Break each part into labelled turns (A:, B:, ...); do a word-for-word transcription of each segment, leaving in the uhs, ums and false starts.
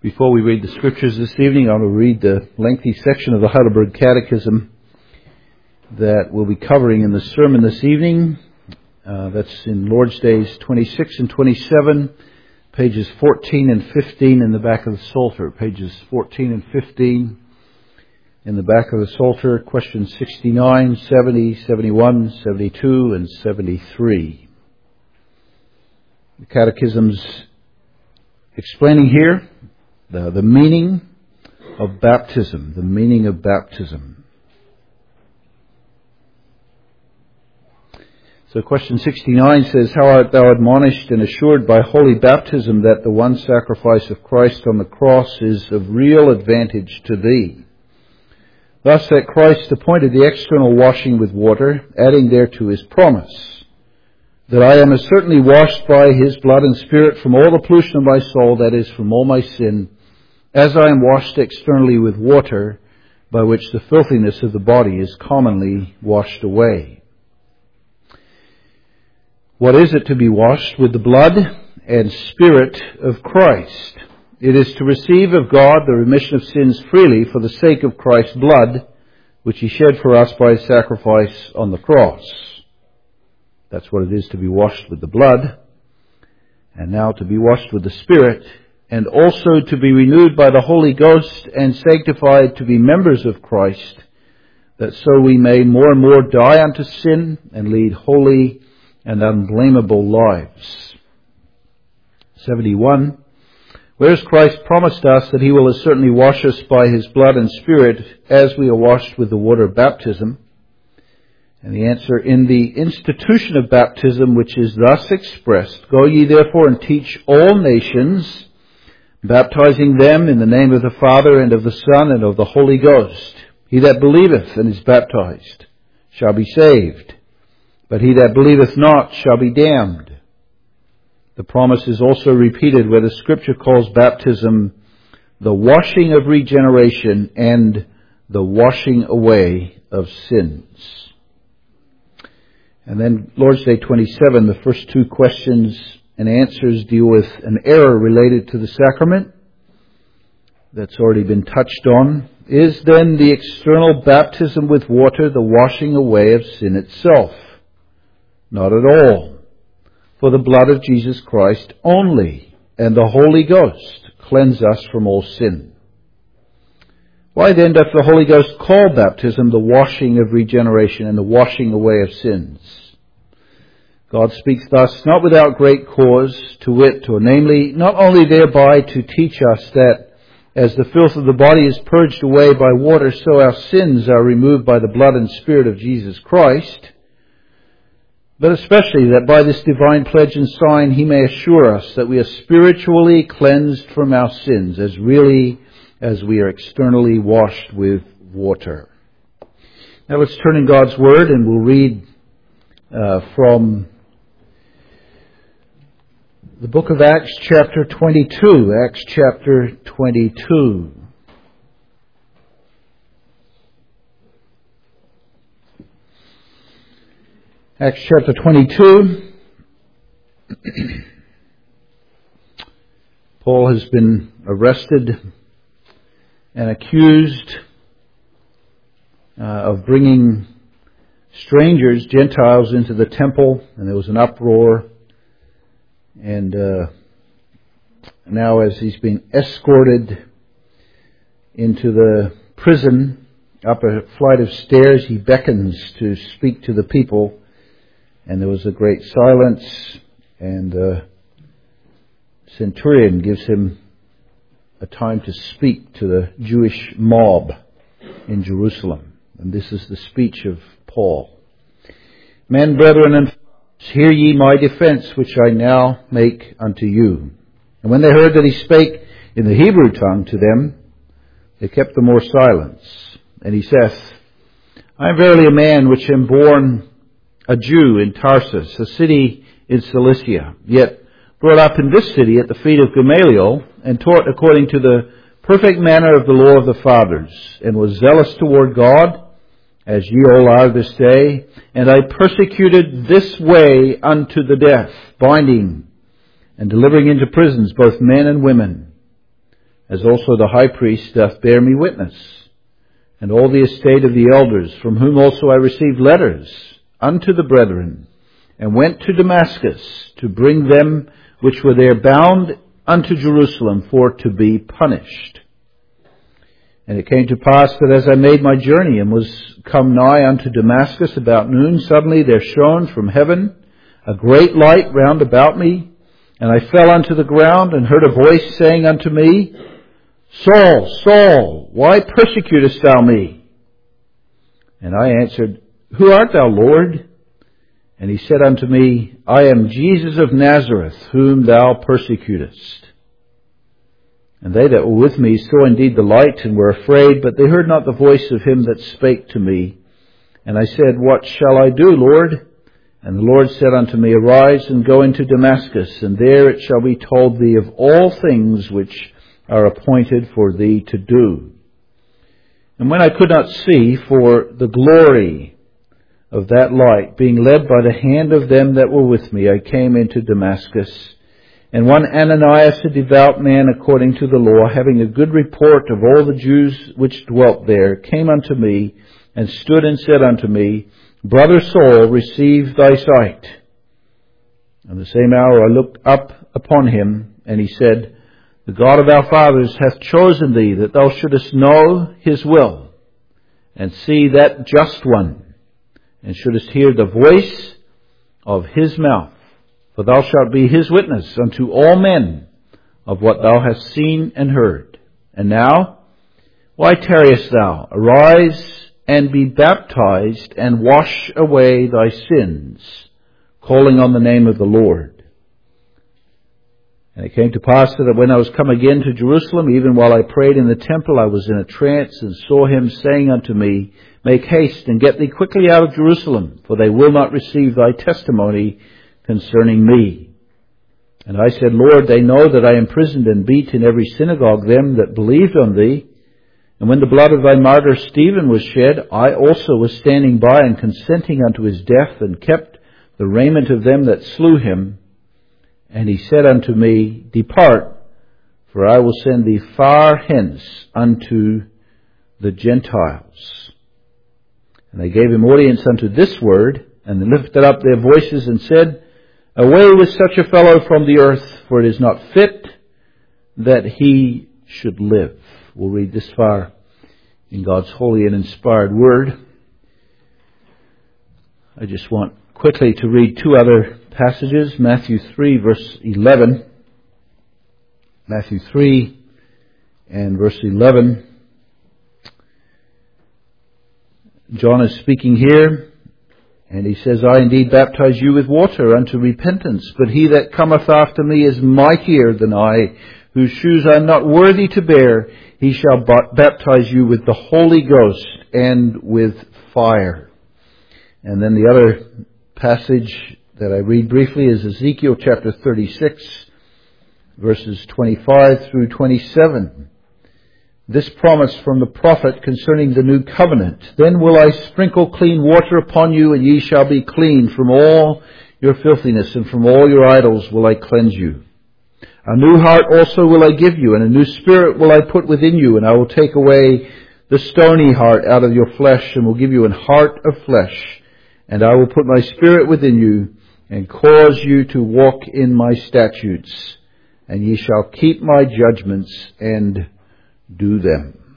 A: Before we read the scriptures this evening, I will read the lengthy section of the Heidelberg Catechism that we'll be covering in the sermon this evening. Uh, that's in Lord's Days twenty-six and twenty-seven, pages fourteen and fifteen in the back of the Psalter. Pages fourteen and fifteen in the back of the Psalter, questions sixty-nine, seventy, seventy-one, seventy-two, and seventy-three. The Catechism's explaining here The, the meaning of baptism, the meaning of baptism. So question sixty-nine says, "How art thou admonished and assured by holy baptism that the one sacrifice of Christ on the cross is of real advantage to thee? Thus that Christ appointed the external washing with water, adding thereto his promise, that I am as certainly washed by his blood and spirit from all the pollution of my soul, that is, from all my sin, as I am washed externally with water, by which the filthiness of the body is commonly washed away." What is it to be washed? With the blood and spirit of Christ. It is to receive of God the remission of sins freely for the sake of Christ's blood, which he shed for us by his sacrifice on the cross. That's what it is to be washed with the blood, and now to be washed with the Spirit, and also to be renewed by the Holy Ghost and sanctified to be members of Christ, that so we may more and more die unto sin and lead holy and unblameable lives. seventy-one. Whereas Christ promised us that he will as certainly wash us by his blood and Spirit as we are washed with the water of baptism. And the answer, in the institution of baptism, which is thus expressed, "Go ye therefore and teach all nations, baptizing them in the name of the Father and of the Son and of the Holy Ghost. He that believeth and is baptized shall be saved, but he that believeth not shall be damned." The promise is also repeated where the Scripture calls baptism the washing of regeneration and the washing away of sins. And then Lord's Day twenty-seven, the first two questions and answers deal with an error related to the sacrament that's already been touched on. Is then the external baptism with water the washing away of sin itself? Not at all. For the blood of Jesus Christ only and the Holy Ghost cleanse us from all sin. Why then doth the Holy Ghost call baptism the washing of regeneration and the washing away of sins? God speaks thus not without great cause, to wit, or namely, not only thereby to teach us that as the filth of the body is purged away by water, so our sins are removed by the blood and Spirit of Jesus Christ, but especially that by this divine pledge and sign he may assure us that we are spiritually cleansed from our sins as really as we are externally washed with water. Now let's turn in God's Word and we'll read uh, from the book of Acts chapter twenty-two. Acts chapter twenty-two. Acts chapter twenty-two. Paul has been arrested and accused uh, of bringing strangers, Gentiles, into the temple, and there was an uproar. And uh, now as he's been escorted into the prison, up a flight of stairs, he beckons to speak to the people. And there was a great silence, and the centurion gives him a time to speak to the Jewish mob in Jerusalem. And this is the speech of Paul. "Men, brethren, and hear ye my defense, which I now make unto you." And when they heard that he spake in the Hebrew tongue to them, they kept the more silence. And he saith, "I am verily a man which am born a Jew in Tarsus, a city in Cilicia, yet brought up in this city at the feet of Gamaliel, and taught according to the perfect manner of the law of the fathers, and was zealous toward God, as ye all are this day. And I persecuted this way unto the death, binding and delivering into prisons both men and women. as also the high priest doth bear me witness, and all the estate of the elders, from whom also I received letters unto the brethren, and went to Damascus to bring them which were there bound unto Jerusalem for to be punished. And it came to pass that as I made my journey and was come nigh unto Damascus about noon, suddenly there shone from heaven a great light round about me, and I fell unto the ground and heard a voice saying unto me, Saul, Saul, why persecutest thou me? And I answered, Who art thou, Lord? And he said unto me, I am Jesus of Nazareth, whom thou persecutest. And they that were with me saw indeed the light, and were afraid, but they heard not the voice of him that spake to me. And I said, What shall I do, Lord? And the Lord said unto me, Arise and go into Damascus, and there it shall be told thee of all things which are appointed for thee to do. And when I could not see for the glory of that light, being led by the hand of them that were with me, I came into Damascus. And one Ananias, a devout man according to the law, having a good report of all the Jews which dwelt there, came unto me, and stood and said unto me, Brother Saul, receive thy sight. And the same hour I looked up upon him, and he said, The God of our fathers hath chosen thee, that thou shouldest know his will, and see that just one, and shouldest hear the voice of his mouth. For thou shalt be his witness unto all men of what thou hast seen and heard. And now, why tarriest thou? Arise and be baptized, and wash away thy sins, calling on the name of the Lord. And it came to pass that when I was come again to Jerusalem, even while I prayed in the temple, I was in a trance, and saw him saying unto me, Make haste, and get thee quickly out of Jerusalem, for they will not receive thy testimony concerning me. And I said, Lord, they know that I imprisoned and beat in every synagogue them that believed on thee. And when the blood of thy martyr Stephen was shed, I also was standing by and consenting unto his death, and kept the raiment of them that slew him. And he said unto me, Depart, for I will send thee far hence unto the Gentiles. And they gave him audience unto this word, and they lifted up their voices and said, Away with such a fellow from the earth, for it is not fit that he should live. We'll read this far in God's holy and inspired word. I just want quickly to read two other passages. Matthew three, verse eleven. Matthew three and verse eleven. John is speaking here, and he says, I indeed baptize you with water unto repentance, but he that cometh after me is mightier than I, whose shoes I am not worthy to bear. He shall baptize you with the Holy Ghost and with fire. And then the other passage that I read briefly is Ezekiel chapter thirty-six, verses twenty-five through twenty-seven. This promise from the prophet concerning the new covenant. Then will I sprinkle clean water upon you, and ye shall be clean. From all your filthiness and from all your idols will I cleanse you. A new heart also will I give you, and a new spirit will I put within you, and I will take away the stony heart out of your flesh, and will give you an heart of flesh. And I will put my spirit within you, and cause you to walk in my statutes, and ye shall keep my judgments and do them.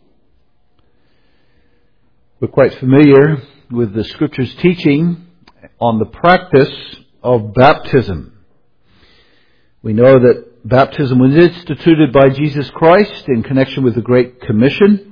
A: We're quite familiar with the Scripture's teaching on the practice of baptism. We know that baptism was instituted by Jesus Christ in connection with the Great Commission.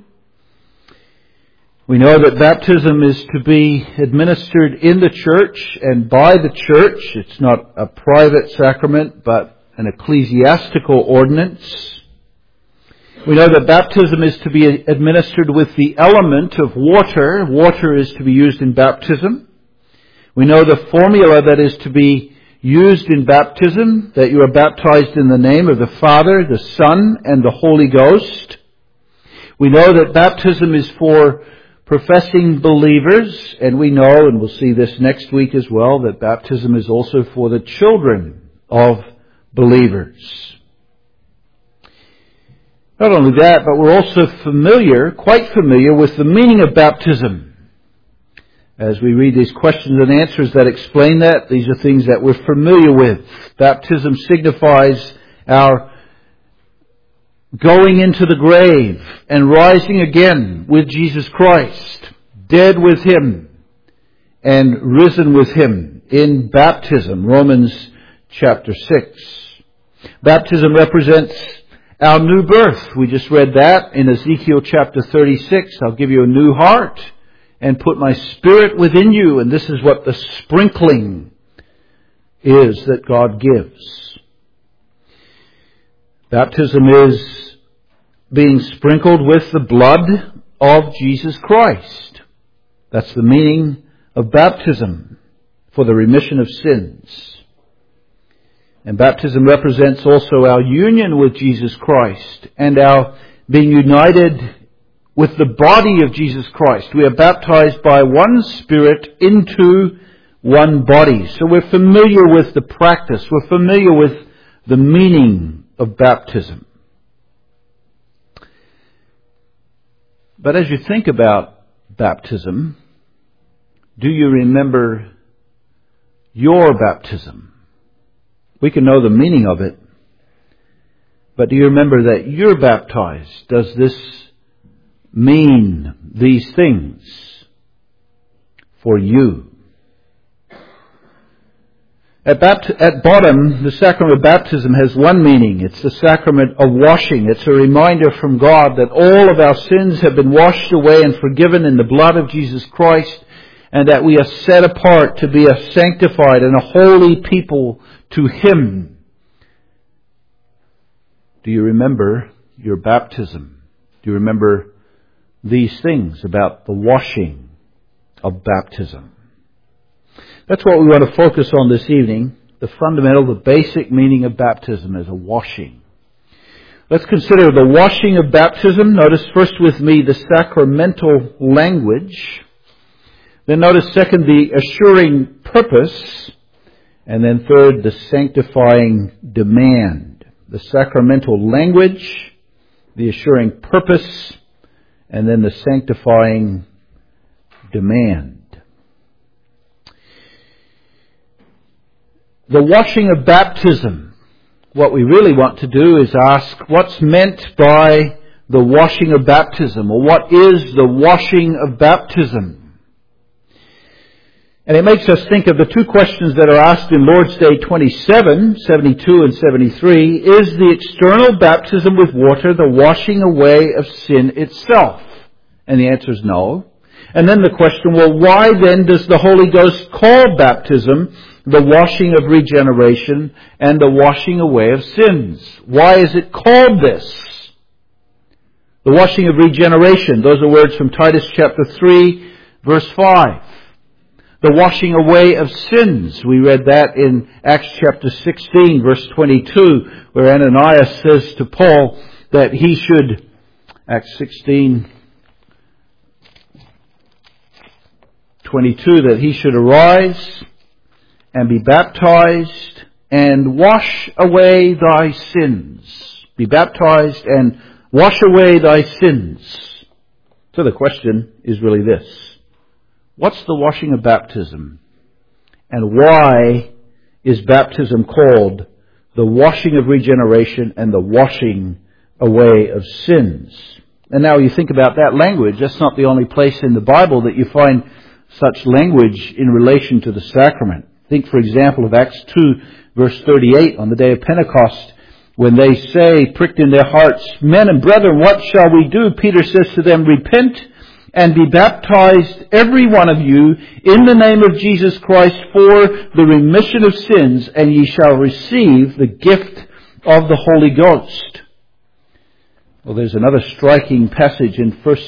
A: We know that baptism is to be administered in the church and by the church. It's not a private sacrament, but an ecclesiastical ordinance. We know that baptism is to be administered with the element of water. Water is to be used in baptism. We know the formula that is to be used in baptism, that you are baptized in the name of the Father, the Son, and the Holy Ghost. We know that baptism is for professing believers, and we know, and we'll see this next week as well, that baptism is also for the children of believers. Not only that, but we're also familiar, quite familiar, with the meaning of baptism. As we read these questions and answers that explain that, these are things that we're familiar with. Baptism signifies our going into the grave and rising again with Jesus Christ, dead with Him and risen with Him in baptism, Romans chapter six. Baptism represents our new birth. We just read that in Ezekiel chapter thirty-six. I'll give you a new heart and put my Spirit within you. And this is what the sprinkling is that God gives. Baptism is being sprinkled with the blood of Jesus Christ. That's the meaning of baptism, for the remission of sins. And baptism represents also our union with Jesus Christ and our being united with the body of Jesus Christ. We are baptized by one Spirit into one body. So we're familiar with the practice. We're familiar with the meaning of baptism. But as you think about baptism, do you remember your baptism? We can know the meaning of it, but do you remember that you're baptized? Does this mean these things for you? At, bapt- at bottom, the sacrament of baptism has one meaning. It's the sacrament of washing. It's a reminder from God that all of our sins have been washed away and forgiven in the blood of Jesus Christ, and that we are set apart to be a sanctified and a holy people to Him. Do you remember your baptism? Do you remember these things about the washing of baptism? That's what we want to focus on this evening. The fundamental, the basic meaning of baptism is a washing. Let's consider the washing of baptism. Notice first with me the sacramental language. Then notice second the assuring purpose. And then third the sanctifying demand. The sacramental language, the assuring purpose, and then the sanctifying demand. The washing of baptism. What we really want to do is ask what's meant by the washing of baptism, or what is the washing of baptism? And it makes us think of the two questions that are asked in Lord's Day twenty-seven, seventy-two and seventy-three. Is the external baptism with water the washing away of sin itself? And the answer is no. And then the question, well, why then does the Holy Ghost call baptism the washing of regeneration and the washing away of sins? Why is it called this? The washing of regeneration. Those are words from Titus chapter three, verse five. The washing away of sins. We read that in Acts chapter sixteen, verse twenty-two, where Ananias says to Paul that he should, Acts sixteen, twenty-two, that he should arise and be baptized and wash away thy sins. Be baptized and wash away thy sins. So the question is really this. What's the washing of baptism? And why is baptism called the washing of regeneration and the washing away of sins? And now you think about that language. That's not the only place in the Bible that you find such language in relation to the sacrament. Think, for example, of Acts two, verse thirty-eight, on the day of Pentecost, when they say, pricked in their hearts, men and brethren, what shall we do? Peter says to them, repent and be baptized, every one of you, in the name of Jesus Christ for the remission of sins, and ye shall receive the gift of the Holy Ghost. Well, there's another striking passage in First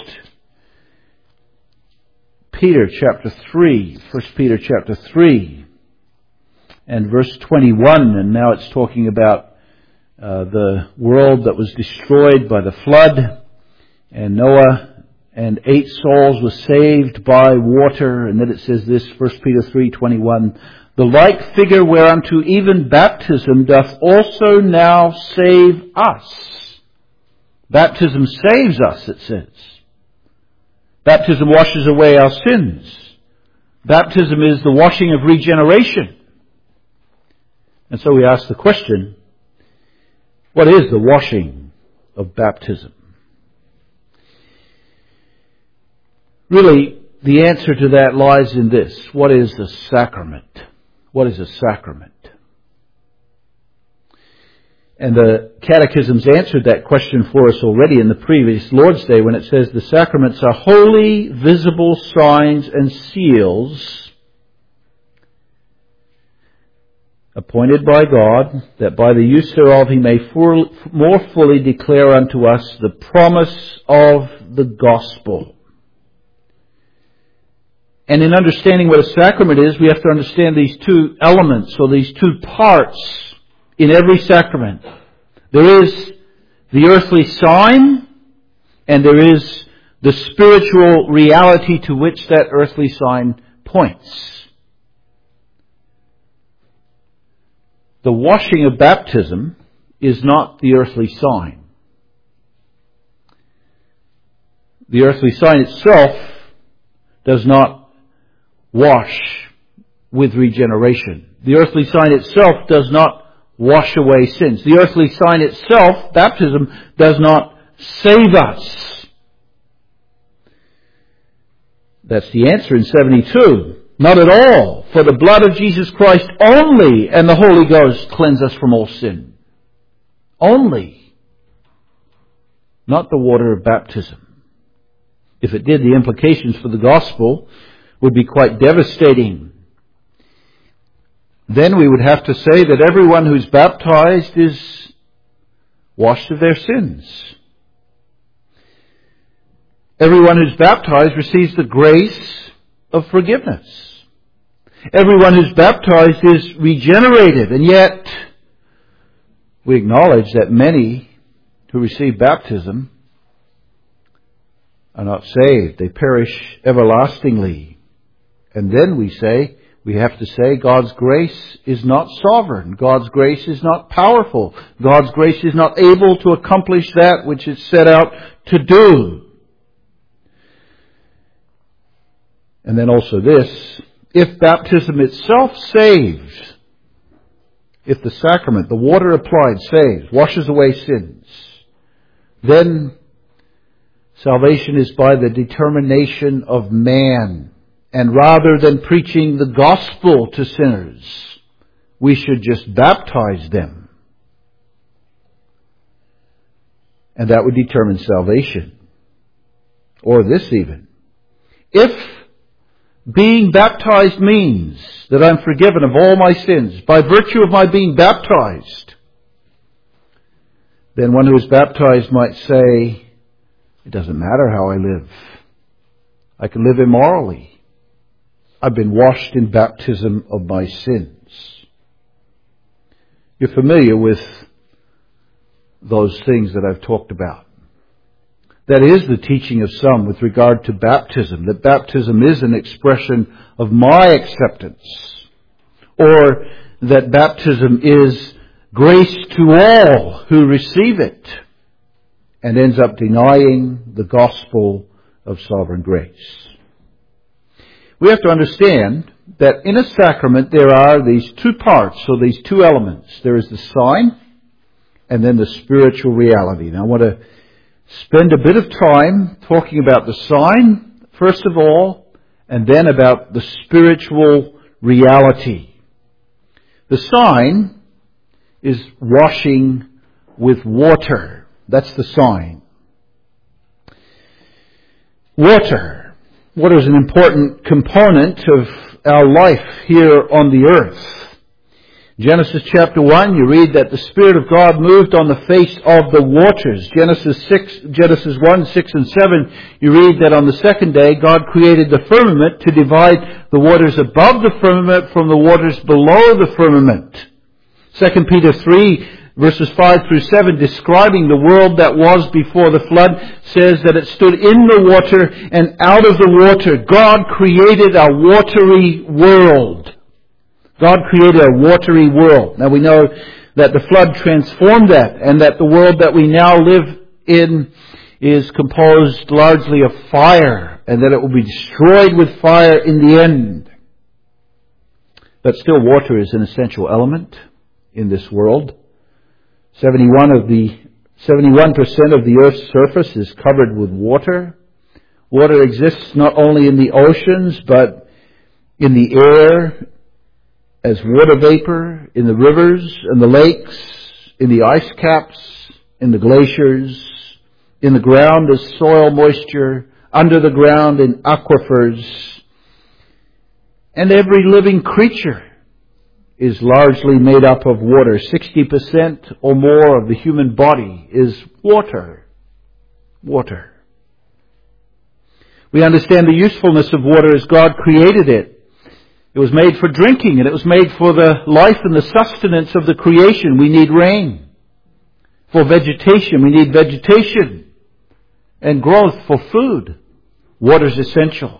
A: Peter chapter three, First Peter chapter three, and verse twenty-one, and now it's talking about uh, the world that was destroyed by the flood, and Noah and eight souls were saved by water. And then it says this, First Peter three twenty-one, the like figure whereunto even baptism doth also now save us, Baptism saves us, it says. Baptism washes away our sins. Baptism is the washing of regeneration. And so we ask the question, what is the washing of baptism? Really, the answer to that lies in this. What is the sacrament? What is a sacrament? And the Catechism's answered that question for us already in the previous Lord's Day when it says the sacraments are holy, visible signs and seals appointed by God, that by the use thereof he may full, more fully declare unto us the promise of the gospel. And in understanding what a sacrament is, we have to understand these two elements, or these two parts in every sacrament. There is the earthly sign, and there is the spiritual reality to which that earthly sign points. The washing of baptism is not the earthly sign. The earthly sign itself does not wash with regeneration. The earthly sign itself does not wash away sins. The earthly sign itself, baptism, does not save us. That's the answer in seventy-two. Not at all. For the blood of Jesus Christ only and the Holy Ghost cleanse us from all sin. Only. Not the water of baptism. If it did, the implications for the gospel would be quite devastating. Then we would have to say that everyone who's baptized is washed of their sins. Everyone who's baptized receives the grace of forgiveness. Everyone who's baptized is regenerated, and yet we acknowledge that many who receive baptism are not saved. They perish everlastingly. And then we say, we have to say, God's grace is not sovereign. God's grace is not powerful. God's grace is not able to accomplish that which it's set out to do. And then also this, if baptism itself saves, if the sacrament, the water applied, saves, washes away sins, then salvation is by the determination of man. And rather than preaching the gospel to sinners, we should just baptize them. And that would determine salvation. Or this even. If being baptized means that I'm forgiven of all my sins by virtue of my being baptized, then one who is baptized might say, it doesn't matter how I live. I can live immorally. I've been washed in baptism of my sins. You're familiar with those things that I've talked about. That is the teaching of some with regard to baptism, that baptism is an expression of my acceptance, or that baptism is grace to all who receive it, and ends up denying the gospel of sovereign grace. We have to understand that in a sacrament there are these two parts, or these two elements. There is the sign, and then the spiritual reality. Now I want to spend a bit of time talking about the sign, first of all, and then about the spiritual reality. The sign is washing with water. That's the sign. Water. Water is an important component of our life here on the earth. Genesis chapter one, you read that the Spirit of God moved on the face of the waters. Genesis six, Genesis one, six and seven, you read that on the second day God created the firmament to divide the waters above the firmament from the waters below the firmament. Second Peter three, verses five through seven, describing the world that was before the flood, says that it stood in the water, and out of the water God created a watery world. God created a watery world. Now we know that the flood transformed that, and that the world that we now live in is composed largely of fire, and that it will be destroyed with fire in the end. But still, water is an essential element in this world. seventy-one of the seventy-one percent of the Earth's surface is covered with water. Water exists not only in the oceans, but in the air as water vapor, in the rivers and the lakes, in the ice caps, in the glaciers, in the ground as soil moisture, under the ground in aquifers. And every living creature is largely made up of water. sixty percent or more of the human body is water. Water. We understand the usefulness of water as God created it. It was made for drinking, and it was made for the life and the sustenance of the creation. We need rain. For vegetation, we need vegetation. And growth for food. Water is essential.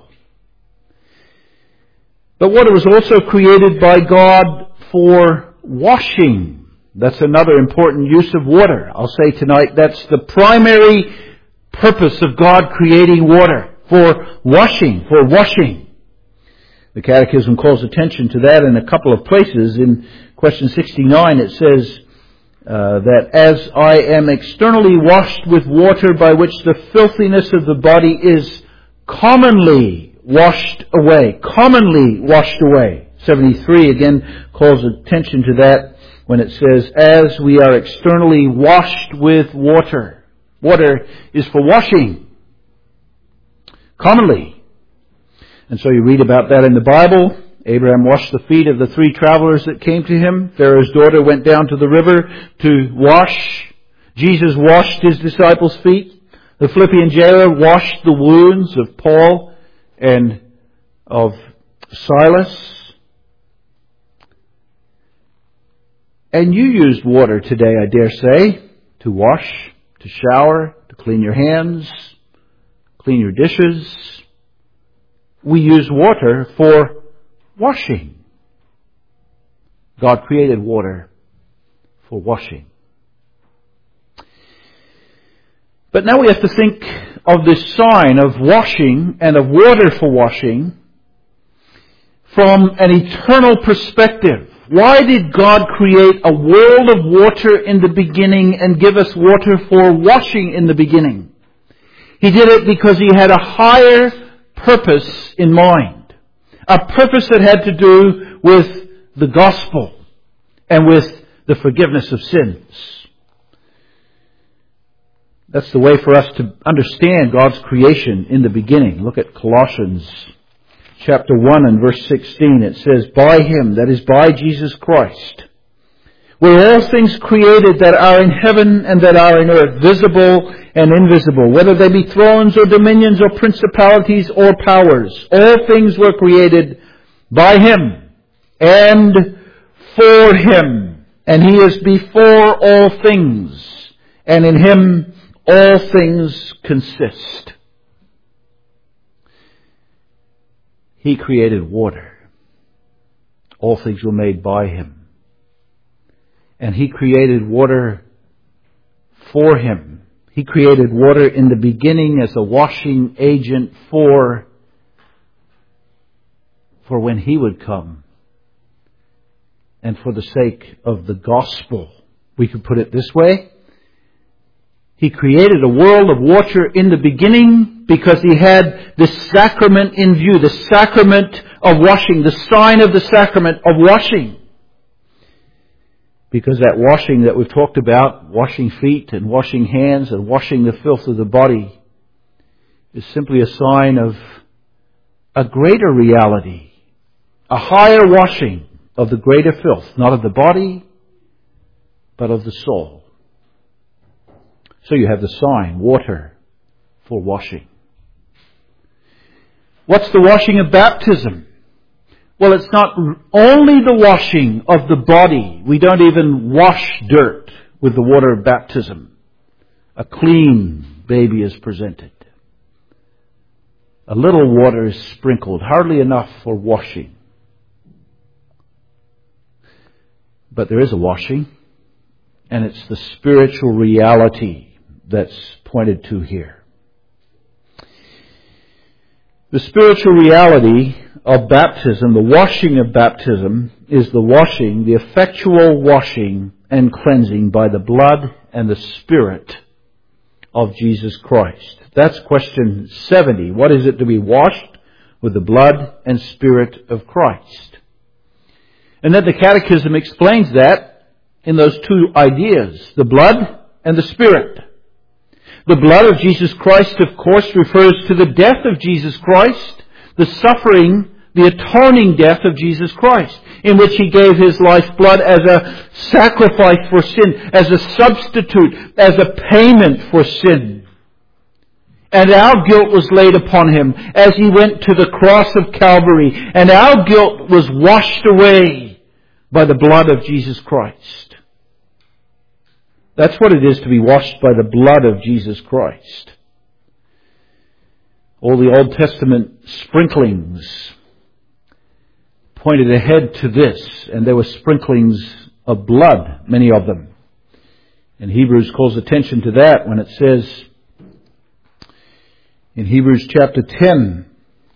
A: But water was also created by God for washing. That's another important use of water. I'll say tonight that's the primary purpose of God creating water. For washing. For washing. The Catechism calls attention to that in a couple of places. In question sixty-nine it says uh, that as I am externally washed with water by which the filthiness of the body is commonly washed away. Commonly washed away. seventy-three again calls attention to that when it says, as we are externally washed with water. Water is for washing. Commonly. And so you read about that in the Bible. Abraham washed the feet of the three travelers that came to him. Pharaoh's daughter went down to the river to wash. Jesus washed his disciples' feet. The Philippian jailer washed the wounds of Paul and of Silas. And you used water today, I dare say, to wash, to shower, to clean your hands, clean your dishes. We use water for washing. God created water for washing. But now we have to think of this sign of washing and of water for washing from an eternal perspective. Why did God create a world of water in the beginning and give us water for washing in the beginning? He did it because He had a higher purpose in mind. A purpose that had to do with the gospel and with the forgiveness of sins. That's the way for us to understand God's creation in the beginning. Look at Colossians chapter one and verse sixteen. It says, by Him, that is by Jesus Christ, were all things created that are in heaven and that are in earth, visible and invisible, whether they be thrones or dominions or principalities or powers. All things were created by Him and for Him. And He is before all things. And in Him all things consist. He created water. All things were made by Him. And He created water for Him. He created water in the beginning as a washing agent for, for when He would come. And for the sake of the gospel. We could put it this way. He created a world of water in the beginning because He had this sacrament in view. The sacrament of washing. The sign of the sacrament of washing. Because that washing that we've talked about, washing feet and washing hands and washing the filth of the body, is simply a sign of a greater reality. A higher washing of the greater filth. Not of the body, but of the soul. So you have the sign, water for washing. What's the washing of baptism? Well, it's not only the washing of the body. We don't even wash dirt with the water of baptism. A clean baby is presented. A little water is sprinkled, hardly enough for washing. But there is a washing, and it's the spiritual reality that's pointed to here. The spiritual reality of baptism, the washing of baptism, is the washing, the effectual washing and cleansing by the blood and the Spirit of Jesus Christ. That's question seventy. What is it to be washed with the blood and Spirit of Christ? And then the Catechism explains that in those two ideas, the blood and the Spirit. The blood of Jesus Christ, of course, refers to the death of Jesus Christ, the suffering, the atoning death of Jesus Christ, in which He gave His lifeblood as a sacrifice for sin, as a substitute, as a payment for sin. And our guilt was laid upon Him as He went to the cross of Calvary, and our guilt was washed away by the blood of Jesus Christ. That's what it is to be washed by the blood of Jesus Christ. All the Old Testament sprinklings pointed ahead to this, and there were sprinklings of blood, many of them. And Hebrews calls attention to that when it says in Hebrews chapter ten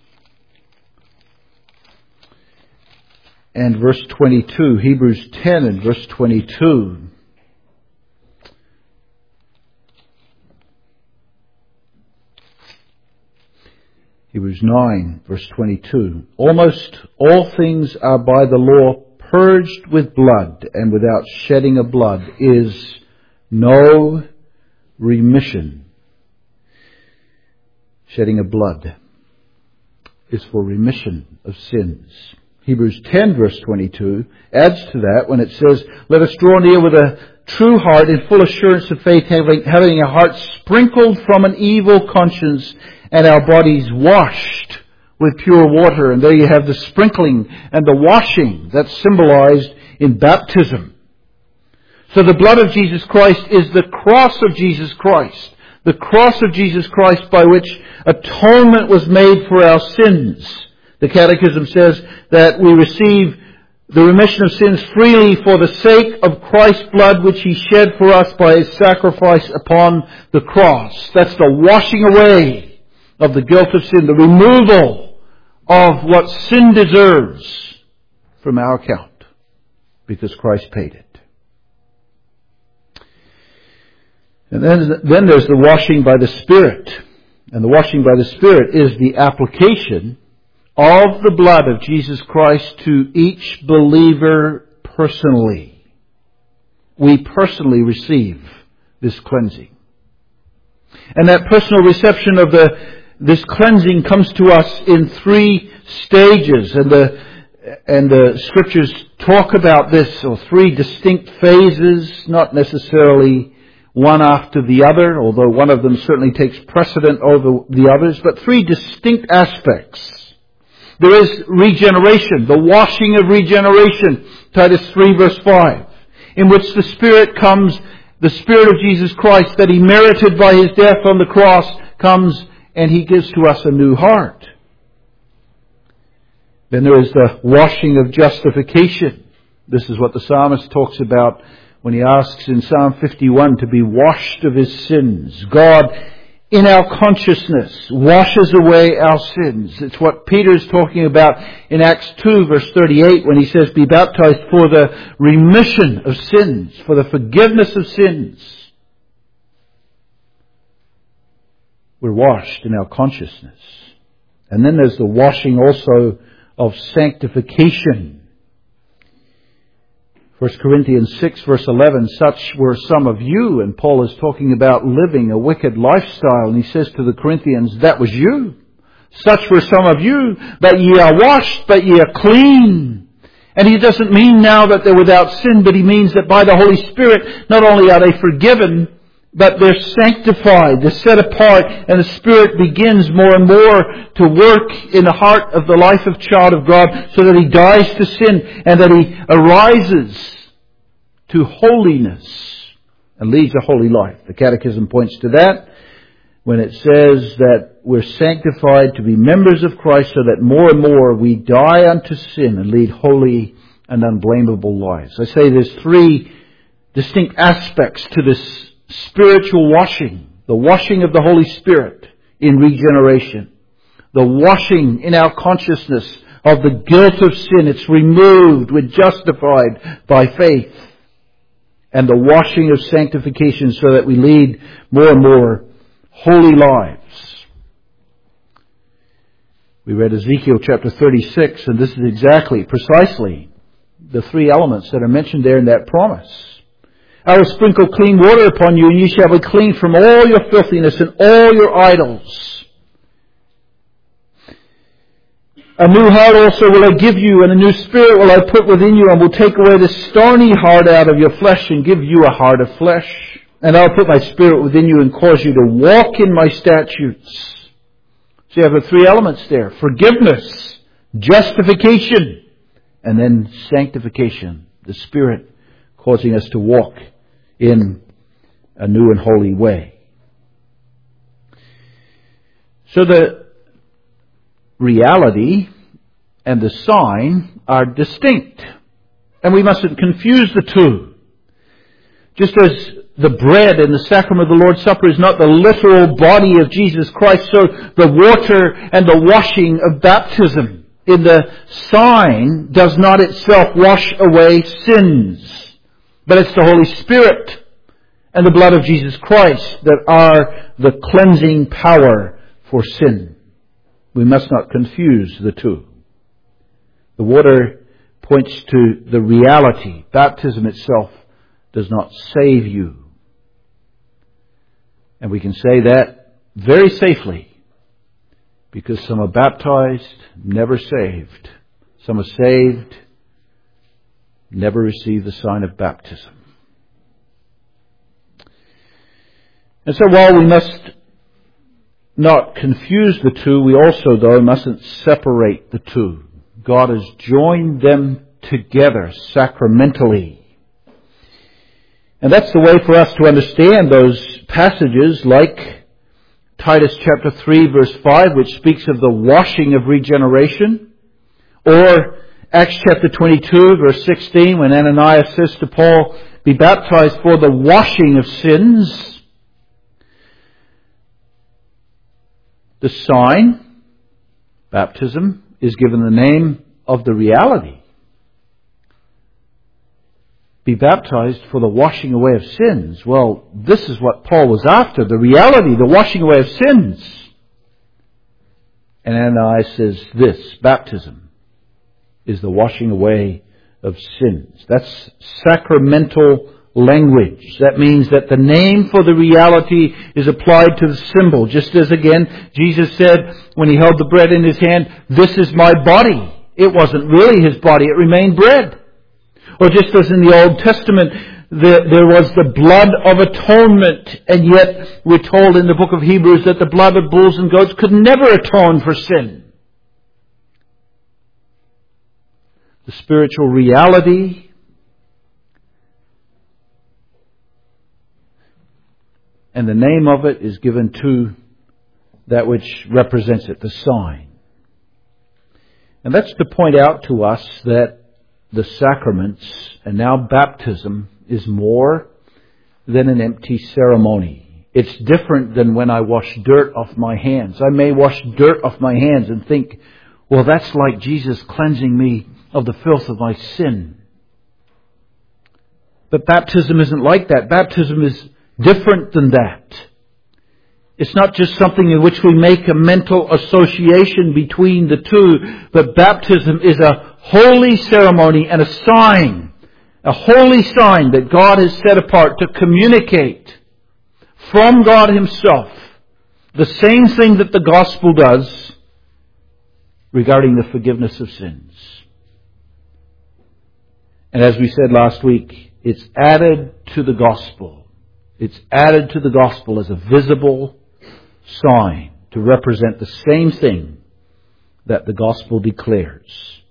A: and verse twenty-two, Hebrews ten and verse twenty-two, Hebrews nine, verse twenty-two. Almost all things are by the law purged with blood, and without shedding of blood is no remission. Shedding of blood is for remission of sins. Hebrews ten, verse twenty-two adds to that when it says, "Let us draw near with a true heart in full assurance of faith, having, having our hearts sprinkled from an evil conscience, and our bodies washed with pure water." And there you have the sprinkling and the washing that's symbolized in baptism. So the blood of Jesus Christ is the cross of Jesus Christ. The cross of Jesus Christ by which atonement was made for our sins. The Catechism says that we receive the remission of sins freely for the sake of Christ's blood, which He shed for us by His sacrifice upon the cross. That's the washing away of the guilt of sin, the removal of what sin deserves from our account, because Christ paid it. And then, then there's the washing by the Spirit. And the washing by the Spirit is the application of the blood of Jesus Christ to each believer personally. We personally receive this cleansing. And that personal reception of the this cleansing comes to us in three stages, and the and the Scriptures talk about this, or three distinct phases, not necessarily one after the other, although one of them certainly takes precedent over the others, but three distinct aspects. There is regeneration, the washing of regeneration, Titus three verse five, in which the Spirit comes, the Spirit of Jesus Christ that He merited by His death on the cross comes, and He gives to us a new heart. Then there is the washing of justification. This is what the psalmist talks about when he asks in Psalm fifty-one to be washed of his sins. God, in our consciousness, washes away our sins. It's what Peter is talking about in Acts two verse thirty-eight when he says, "Be baptized for the remission of sins," for the forgiveness of sins. We're washed in our consciousness. And then there's the washing also of sanctification. First Corinthians six verse eleven, "Such were some of you," and Paul is talking about living a wicked lifestyle, and he says to the Corinthians, "That was you. Such were some of you, but ye are washed, but ye are clean." And he doesn't mean now that they're without sin, but he means that by the Holy Spirit, not only are they forgiven, but they're sanctified, they're set apart, and the Spirit begins more and more to work in the heart of the life of child of God, so that he dies to sin and that he arises to holiness and leads a holy life. The Catechism points to that when it says that we're sanctified to be members of Christ, so that more and more we die unto sin and lead holy and unblameable lives. I say there's three distinct aspects to this spiritual washing The washing of the Holy Spirit in regeneration. The washing in our consciousness of the guilt of sin. It's removed. We're justified by faith. And the washing of sanctification so that we lead more and more holy lives. We read Ezekiel chapter thirty-six, and this is exactly, precisely, the three elements that are mentioned there in that promise. I will sprinkle clean water upon you, and you shall be clean from all your filthiness and all your idols. A new heart also will I give you, and a new spirit will I put within you, and will take away the stony heart out of your flesh, and give you a heart of flesh. And I'll put my spirit within you, and cause you to walk in my statutes. So you have the three elements there. Forgiveness, justification, and then sanctification. The Spirit causing us to walk in a new and holy way. So the reality and the sign are distinct. And we mustn't confuse the two. Just as the bread in the sacrament of the Lord's Supper is not the literal body of Jesus Christ, so the water and the washing of baptism in the sign does not itself wash away sins. But it's the Holy Spirit and the blood of Jesus Christ that are the cleansing power for sin. We must not confuse the two. The water points to the reality. Baptism itself does not save you. And we can say that very safely, because some are baptized, never saved. Some are saved, never received the sign of baptism. And so while we must not confuse the two, we also, though, mustn't separate the two. God has joined them together sacramentally. And that's the way for us to understand those passages like Titus chapter three verse five, which speaks of the washing of regeneration, or Acts chapter twenty-two verse sixteen, when Ananias says to Paul, be baptized for the washing of sins. The sign, baptism, is given the name of the reality. Be baptized for the washing away of sins. Well, this is what Paul was after, the reality, the washing away of sins. And Ananias says this, baptism is the washing away of sins. That's sacramental language. That means that the name for the reality is applied to the symbol. Just as, again, Jesus said when he held the bread in his hand, this is my body. It wasn't really his body, it remained bread. Or just as in the Old Testament, the, there was the blood of atonement, and yet we're told in the book of Hebrews that the blood of bulls and goats could never atone for sin. The spiritual reality and the name of it is given to that which represents it, the sign. And that's to point out to us that the sacraments, and now baptism, is more than an empty ceremony. It's different than when I wash dirt off my hands. I may wash dirt off my hands and think, well, that's like Jesus cleansing me of the filth of my sin. But baptism isn't like that. Baptism is different than that. It's not just something in which we make a mental association between the two, but baptism is a holy ceremony and a sign, a holy sign that God has set apart to communicate from God Himself the same thing that the gospel does regarding the forgiveness of sins. And as we said last week, it's added to the gospel. It's added to the gospel as a visible sign to represent the same thing that the gospel declares.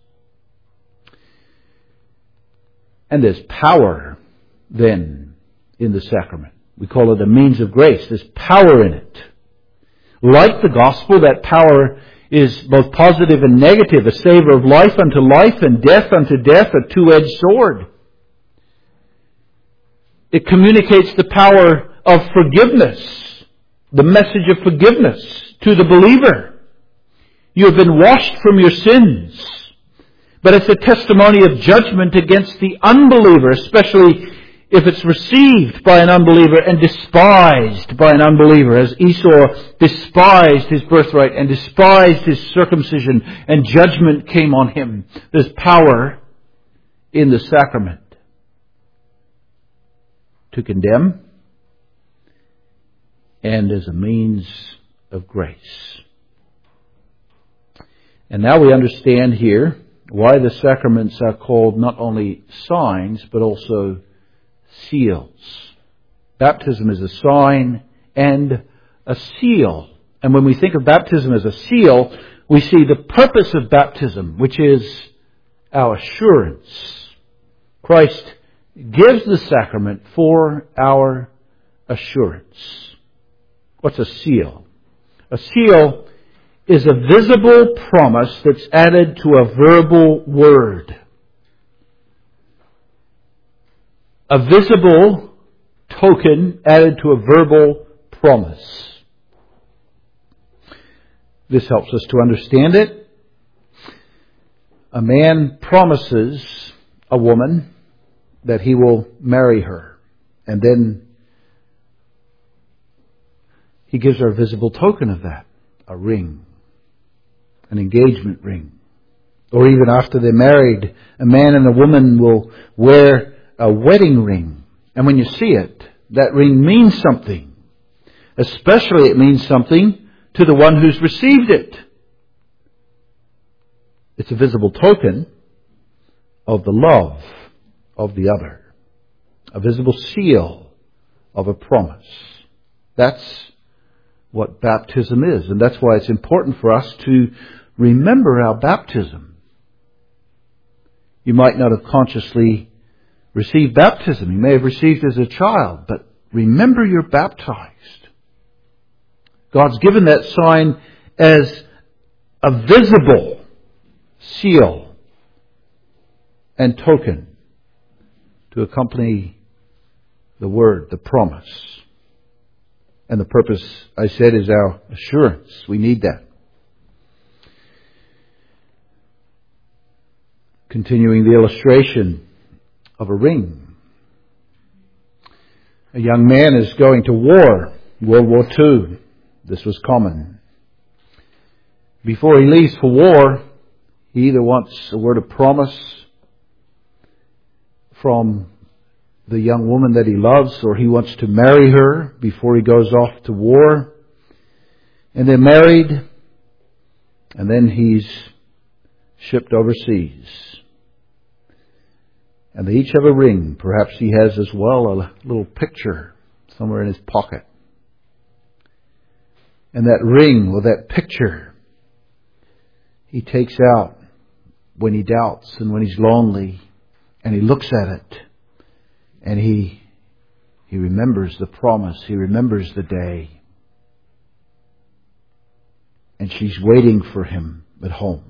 A: And there's power then in the sacrament. We call it a means of grace. There's power in it. Like the gospel, that power is both positive and negative, a savor of life unto life and death unto death, a two-edged sword. It communicates the power of forgiveness the message of forgiveness to the believer. You have been washed from your sins. But it's a testimony of judgment against the unbeliever, especially if it's received by an unbeliever and despised by an unbeliever, as Esau despised his birthright and despised his circumcision, and judgment came on him. There's power in the sacrament to condemn and as a means of grace. And now we understand here why the sacraments are called not only signs but also seals. Baptism is a sign and a seal. And when we think of baptism as a seal, we see the purpose of baptism, which is our assurance. Christ gives the sacrament for our assurance. What's a seal? A seal is a visible promise that's added to a verbal word. A visible token added to a verbal promise. This helps us to understand it. A man promises a woman that he will marry her, and then he gives her a visible token of that, a ring, an engagement ring. Or even after they're married, a man and a woman will wear a wedding ring. And when you see it, that ring means something. Especially it means something to the one who's received it. It's a visible token of the love of the other. A visible seal of a promise. That's what baptism is. And that's why it's important for us to remember our baptism. You might not have consciously received baptism. You may have received as a child, but remember you're baptized. God's given that sign as a visible seal and token to accompany the word, the promise. And the purpose, I said, is our assurance. We need that. Continuing the illustration of a ring. A young man is going to war, World War Two. This was common. Before he leaves for war, he either wants a word of promise from the young woman that he loves, or he wants to marry her before he goes off to war. And they're married, and then he's shipped overseas. And they each have a ring. Perhaps he has as well a little picture somewhere in his pocket. And that ring or that picture he takes out when he doubts and when he's lonely, and he looks at it and he he remembers the promise, he remembers the day. And she's waiting for him at home.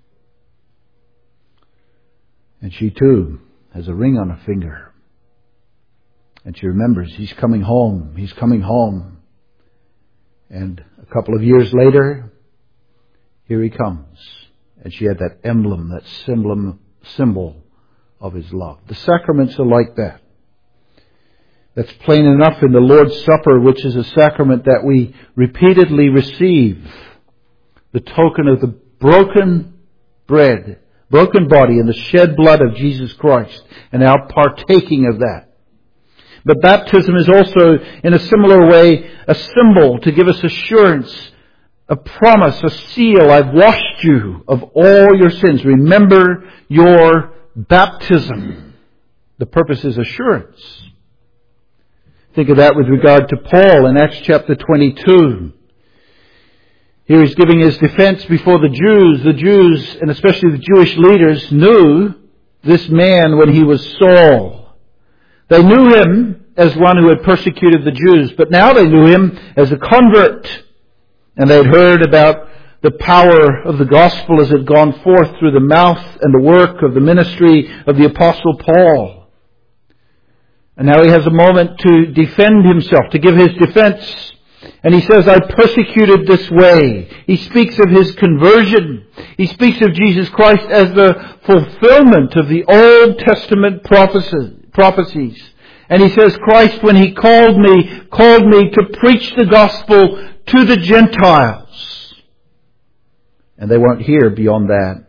A: And she too has a ring on her finger. And she remembers he's coming home, he's coming home. And a couple of years later, here he comes. And she had that emblem, that symbol, symbol of his love. The sacraments are like that. That's plain enough in the Lord's Supper, which is a sacrament that we repeatedly receive. The token of the broken bread, broken body, and the shed blood of Jesus Christ, and our partaking of that. But baptism is also, in a similar way, a symbol to give us assurance, a promise, a seal. I've washed you of all your sins. Remember your baptism. The purpose is assurance. Think of that with regard to Paul in Acts chapter twenty-two. Here he's giving his defense before the Jews. The Jews, and especially the Jewish leaders, knew this man when he was Saul. They knew him as one who had persecuted the Jews, but now they knew him as a convert. And they had heard about the power of the gospel as it had gone forth through the mouth and the work of the ministry of the Apostle Paul. And now he has a moment to defend himself, to give his defense. And he says, I persecuted this way. He speaks of his conversion. He speaks of Jesus Christ as the fulfillment of the Old Testament prophecies. And he says, Christ, when he called me, called me to preach the gospel to the Gentiles. And they weren't here beyond that.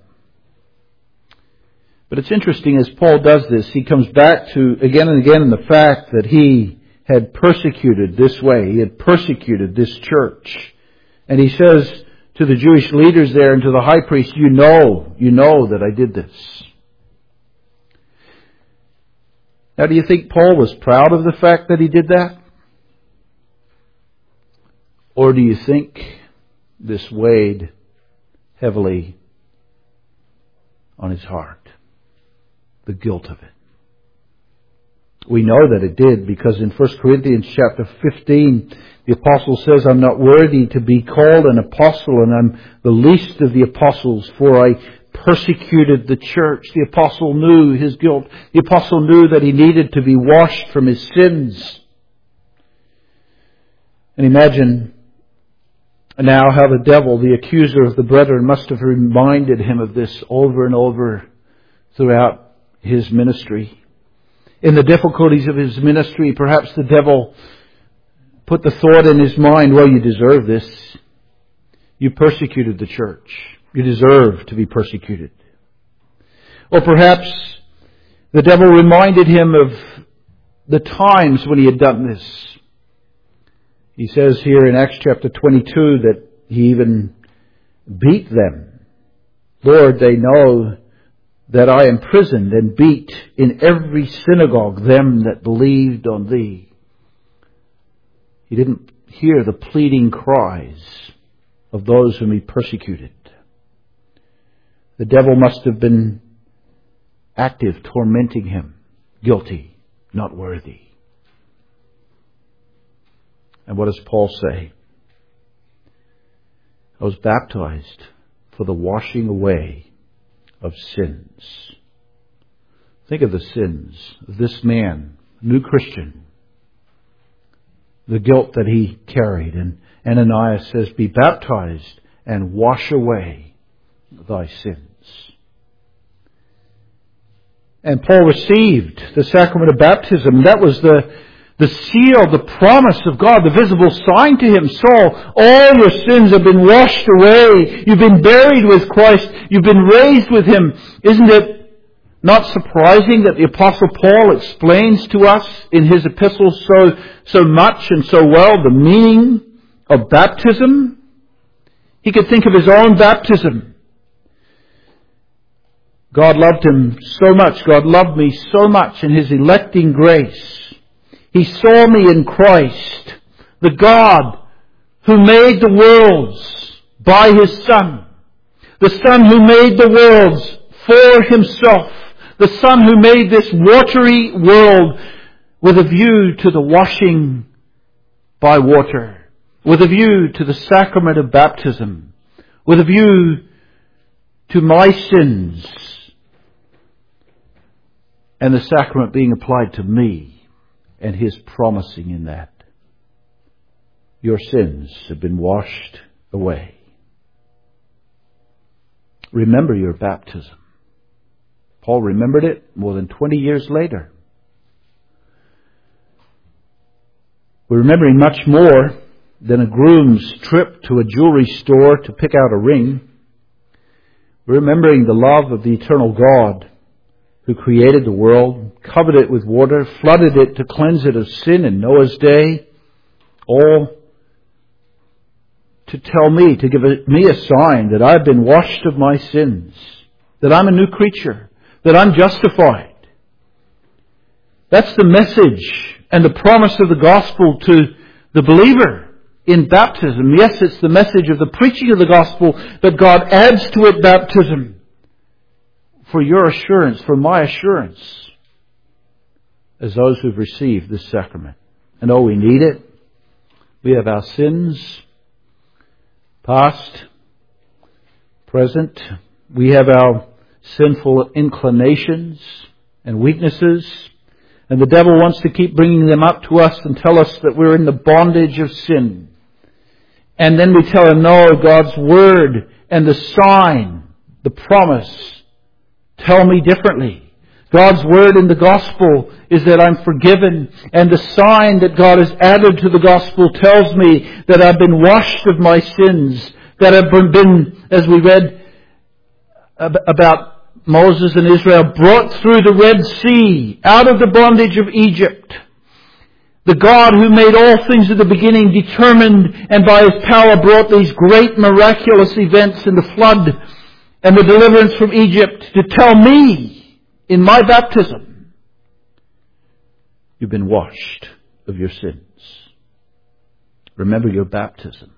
A: But it's interesting, as Paul does this, he comes back to again and again in the fact that he had persecuted this way. He had persecuted this church. And he says to the Jewish leaders there and to the high priest, you know, you know that I did this. Now, do you think Paul was proud of the fact that he did that? Or do you think this weighed heavily on his heart? The guilt of it. We know that it did, because in First Corinthians chapter fifteen, the apostle says, I'm not worthy to be called an apostle, and I'm the least of the apostles, for I persecuted the church. The apostle knew his guilt. The apostle knew that he needed to be washed from his sins. And imagine now how the devil, the accuser of the brethren, must have reminded him of this over and over throughout his ministry. In the difficulties of his ministry, perhaps the devil put the thought in his mind, well, you deserve this. You persecuted the church. You deserve to be persecuted. Or perhaps the devil reminded him of the times when he had done this. He says here in Acts chapter twenty-two that he even beat them. Lord, they know that I imprisoned and beat in every synagogue them that believed on thee. He didn't hear the pleading cries of those whom he persecuted. The devil must have been active, tormenting him, guilty, not worthy. And what does Paul say? I was baptized for the washing away of sins. Think of the sins of this man, new Christian. The guilt that he carried. And Ananias says, be baptized and wash away thy sins. And Paul received the sacrament of baptism. That was the, the seal, the promise of God, the visible sign to him. Saul, all your sins have been washed away. You've been buried with Christ. You've been raised with him. Isn't it not surprising that the Apostle Paul explains to us in his epistles so, so much and so well the meaning of baptism? He could think of his own baptism. God loved him so much. God loved me so much in his electing grace. He saw me in Christ, the God who made the worlds by his Son. The Son who made the worlds for himself. The Son who made this watery world with a view to the washing by water. With a view to the sacrament of baptism. With a view to my sins. And the sacrament being applied to me. And his promising in that. Your sins have been washed away. Remember your baptism. Paul remembered it more than twenty years later. We're remembering much more than a groom's trip to a jewelry store to pick out a ring. We're remembering the love of the eternal God who created the world, covered it with water, flooded it to cleanse it of sin in Noah's day, all to tell me, to give me a sign that I've been washed of my sins, that I'm a new creature, that I'm justified. That's the message and the promise of the gospel to the believer in baptism. Yes, it's the message of the preaching of the gospel, but God adds to it baptism. For your assurance, for my assurance, as those who've received this sacrament. And oh, we need it. We have our sins, past, present. We have our sinful inclinations and weaknesses. And the devil wants to keep bringing them up to us and tell us that we're in the bondage of sin. And then we tell him, no, God's Word and the sign, the promise, tell me differently. God's Word in the Gospel is that I'm forgiven, and the sign that God has added to the Gospel tells me that I've been washed of my sins, that I've been, as we read about Moses and Israel, brought through the Red Sea, out of the bondage of Egypt. The God who made all things at the beginning determined and by His power brought these great miraculous events in the flood and the deliverance from Egypt to tell me in my baptism, you've been washed of your sins. Remember your baptism.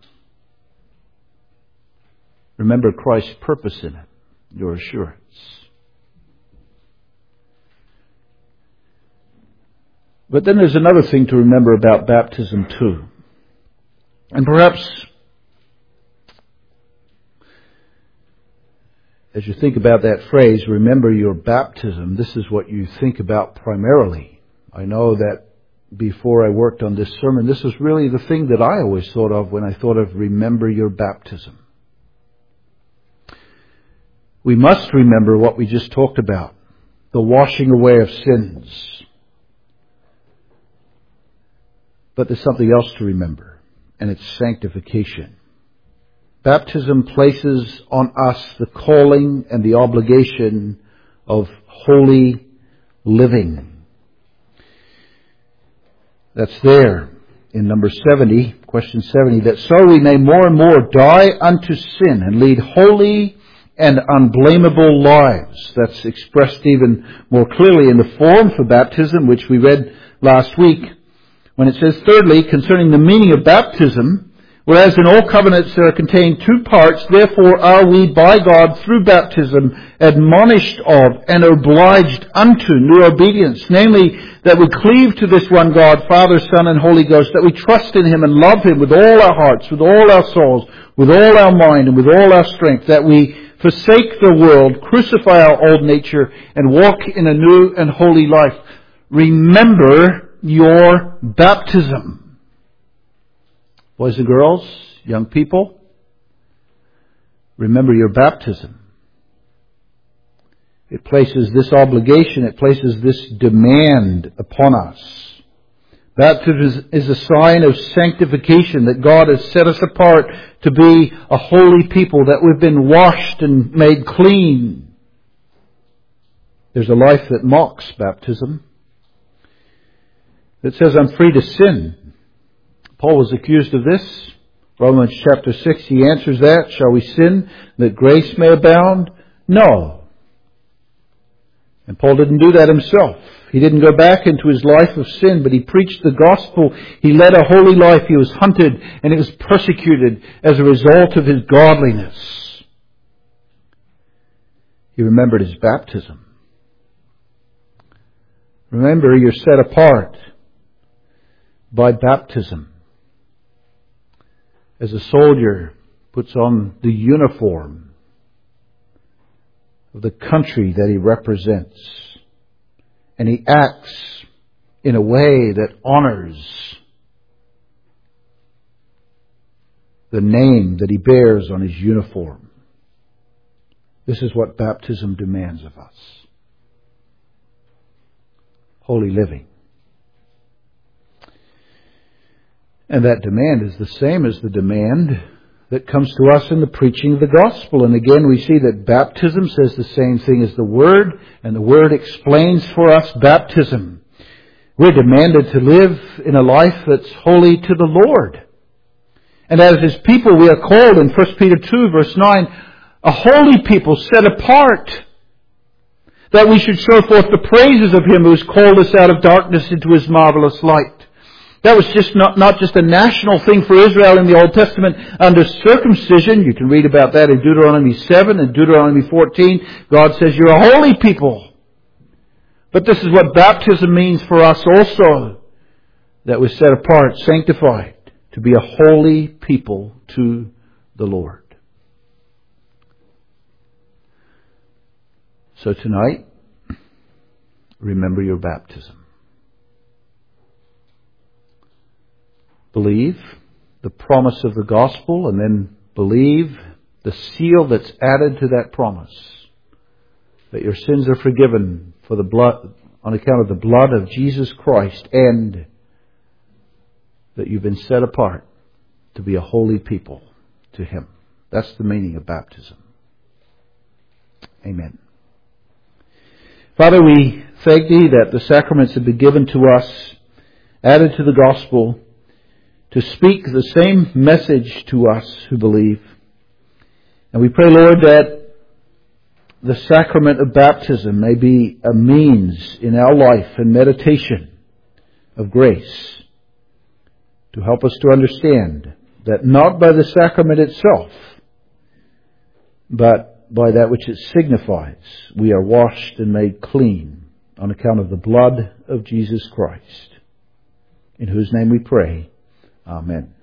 A: Remember Christ's purpose in it, your assurance. But then there's another thing to remember about baptism too. And perhaps as you think about that phrase, remember your baptism, this is what you think about primarily. I know that before I worked on this sermon, this was really the thing that I always thought of when I thought of remember your baptism. We must remember what we just talked about, the washing away of sins. But there's something else to remember, and it's sanctification. Baptism places on us the calling and the obligation of holy living. That's there in number seventy, question seventy, that so we may more and more die unto sin and lead holy and unblameable lives. That's expressed even more clearly in the form for baptism, which we read last week, when it says, thirdly, concerning the meaning of baptism, whereas in all covenants there are contained two parts, therefore are we by God through baptism admonished of and obliged unto new obedience, namely that we cleave to this one God, Father, Son, and Holy Ghost, that we trust in Him and love Him with all our hearts, with all our souls, with all our mind, and with all our strength, that we forsake the world, crucify our old nature, and walk in a new and holy life. Remember your baptism. Boys and girls, young people, remember your baptism. It places this obligation, it places this demand upon us. Baptism is a sign of sanctification, that God has set us apart to be a holy people, that we've been washed and made clean. There's a life that mocks baptism. It says, I'm free to sin. Paul was accused of this. Romans chapter six, he answers that. Shall we sin that grace may abound? No. And Paul didn't do that himself. He didn't go back into his life of sin, but he preached the gospel. He led a holy life. He was hunted and he was persecuted as a result of his godliness. He remembered his baptism. Remember, you're set apart by baptism. As a soldier puts on the uniform of the country that he represents, and he acts in a way that honors the name that he bears on his uniform. This is what baptism demands of us. Holy living. And that demand is the same as the demand that comes to us in the preaching of the gospel. And again, we see that baptism says the same thing as the Word, and the Word explains for us baptism. We're demanded to live in a life that's holy to the Lord. And as His people, we are called in First Peter two, verse nine, a holy people set apart, that we should show forth the praises of Him who has called us out of darkness into His marvelous light. That was just not, not just a national thing for Israel in the Old Testament under circumcision. You can read about that in Deuteronomy seven and Deuteronomy fourteen. God says you're a holy people. But this is what baptism means for us also. That we're set apart, sanctified, to be a holy people to the Lord. So tonight, remember your baptism. Believe the promise of the gospel and then believe the seal that's added to that promise, that your sins are forgiven for the blood, on account of the blood of Jesus Christ, and that you've been set apart to be a holy people to Him. That's the meaning of baptism. Amen. Father, we thank Thee that the sacraments have been given to us, added to the gospel, to speak the same message to us who believe. And we pray, Lord, that the sacrament of baptism may be a means in our life and meditation of grace to help us to understand that not by the sacrament itself, but by that which it signifies, we are washed and made clean on account of the blood of Jesus Christ, in whose name we pray. Amen.